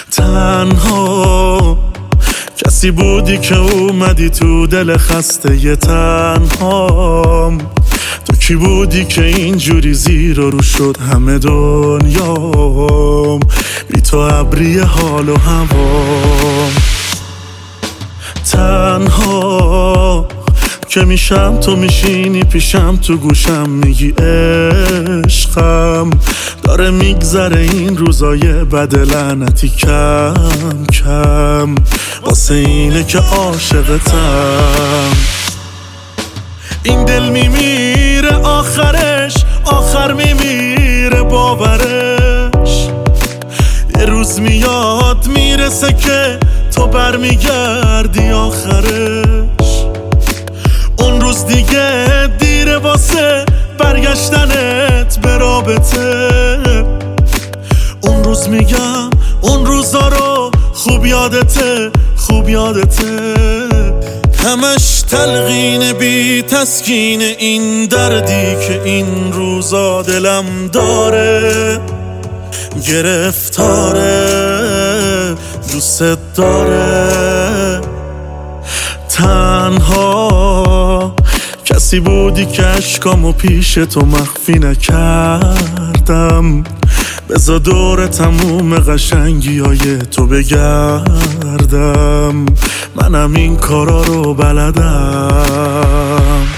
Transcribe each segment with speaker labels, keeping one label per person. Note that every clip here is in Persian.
Speaker 1: تنها کسی بودی که اومدی تو دل خسته تنهام. تو کی بودی که اینجوری زیر و رو شد همه دنیام؟ بی تو ابری حال و هوام. تنها که میشم تو میشینی پیشم، تو گوشم میگی عشقم. داره میگذره این روزای بد لعنتی کم کم، واسه اینه که عاشقتم. این دل میمیره آخرش، آخر میمیره باورش. یه روز میاد میرسه که تو برمیگردی آخرش. اون روز دیگه دیره واسه برگشتنت به رابطه. اون روز میگم اون روزا رو خوب یادته، خوب یادته. همش تلقین بی تسکین این دردی که این روزا دلم داره. گرفتاره دوست داره. تنها کسی بودی که اشکامو پیش تو مخفی نکردم. بذار دور تموم قشنگی های تو بگردم، منم این کارا رو بلدم.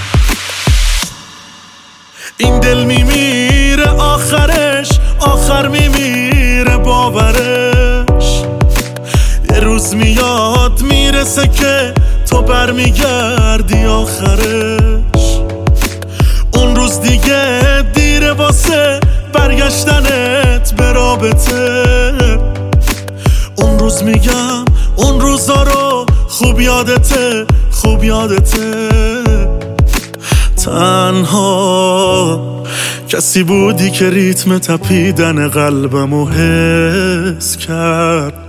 Speaker 1: این دل میمیره آخرش، آخر میمیره باورش. یه روز میاد میرسه که تو برمیگردی آخرش. اون روز دیگه دیره واسه برگشتنت به رابطه. اون روز میگم اون روزا رو خوب یادته، خوب یادته. تنها کسی بودی که ریتم تپیدن قلبمو حس کرد.